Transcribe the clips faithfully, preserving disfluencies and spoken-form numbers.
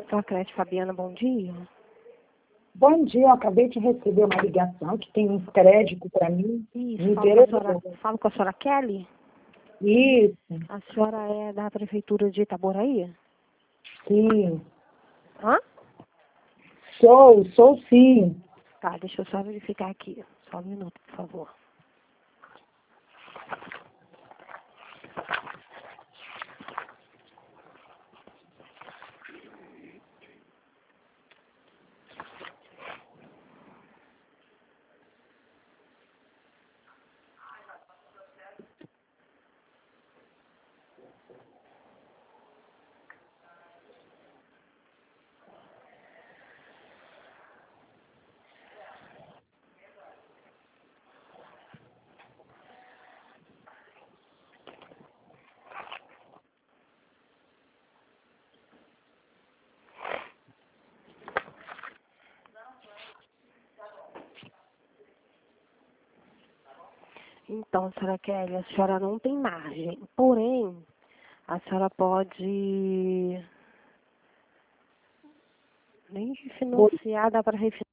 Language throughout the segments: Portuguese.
Socrete Fabiana, bom dia. Bom dia, eu acabei de receber uma ligação que tem um crédito para mim. Isso, Me falo com, a interessou. senhora, falo com a senhora Kelly. Isso, A senhora é da Prefeitura de Itaboraí? sim. Hã? Sou, sou sim. Tá, deixa eu só verificar aqui. Só um minuto, por favor. Então, senhora Kelly, a senhora não tem margem. Porém, a senhora pode nem refinanciar, dá para refinanciar.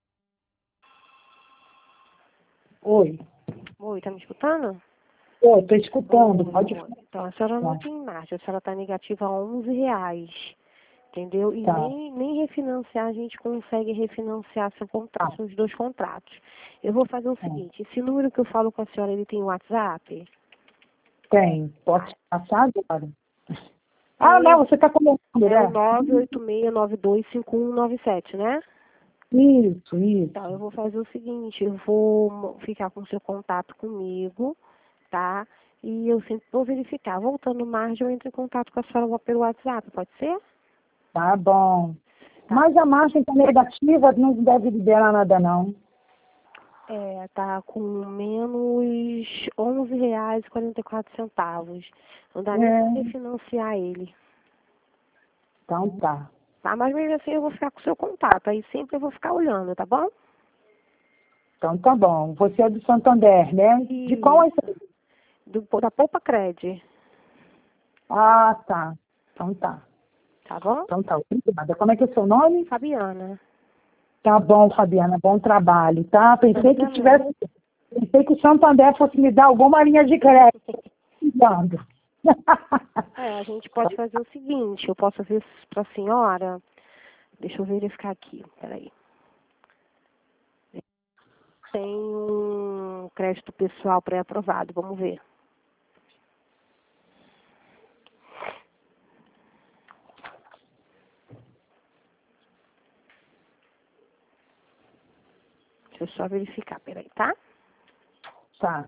Oi. Oi, tá me escutando? Oi, estou escutando. Oi, Pode oi. Então, a senhora não falar. tem margem, a senhora está negativa a onze reais, entendeu? E Tá. nem, nem refinanciar, a gente consegue refinanciar seu contrato, Tá. seus dois contratos. Eu vou fazer o Tá. seguinte, esse número que eu falo com a senhora, ele tem WhatsApp? Tem. Pode passar agora? Ah, não, você está começando, É o né? nove oito seis nove dois cinco um nove sete, né? Isso, isso. Então, eu vou fazer o seguinte, eu vou ficar com o seu contato comigo, tá? E eu sempre vou verificar. Voltando margem, eu entro em contato com a senhora pelo WhatsApp, pode ser? Tá bom. Tá. Mas a margem está negativa, não deve liberar nada, não. É, tá com menos onze reais e quarenta e quatro centavos. Não dá nem É. pra refinanciar ele, Então tá. tá? Mas mesmo assim eu vou ficar com o seu contato, aí sempre eu vou ficar olhando, tá bom? Então tá bom. Você é do Santander, né? De qual é esse? Isso. Do, da Poupa Cred, Ah, tá. Então tá. tá bom? Então tá. Obrigada. Como é que é o seu nome? Fabiana. Tá bom, Fabiana. Bom trabalho, tá? Pensei que tivesse. Pensei que o Santander fosse me dar alguma linha de crédito. Precisando. É, a gente pode fazer o seguinte, eu posso ver para a senhora, deixa eu verificar aqui, peraí. Tem um crédito pessoal pré-aprovado, vamos ver. Deixa eu só verificar, peraí, tá? Tá.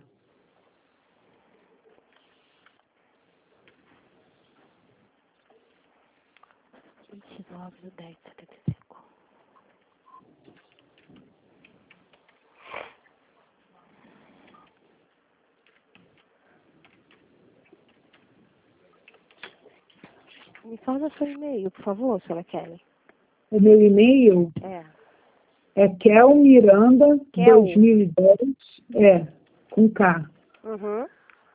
vinte e nove do dez de setenta e cinco. Me fala seu e-mail, por favor, senhora Kelly. O meu e-mail É. é kelmiranda Kel. dois mil e dez. É, com K. Uhum.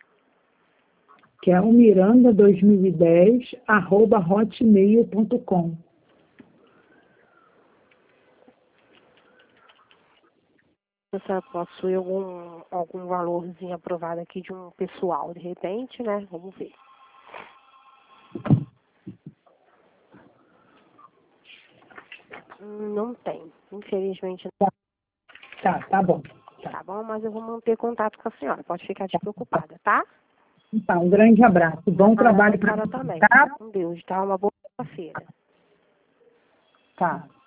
kelmiranda dois mil e dez, arroba hotmail ponto com. Se a senhora possui algum, algum valorzinho aprovado aqui de um pessoal, de repente, né? Vamos ver. Hum, Não tem, infelizmente. Tá, tá bom. Tá. Tá bom? Mas eu vou manter contato com a senhora. Pode ficar despreocupada, tá? Então, um grande abraço. Bom Ah, trabalho pra para senhora você, também. tá? Fica com Deus, tá? Uma boa feira. Tá.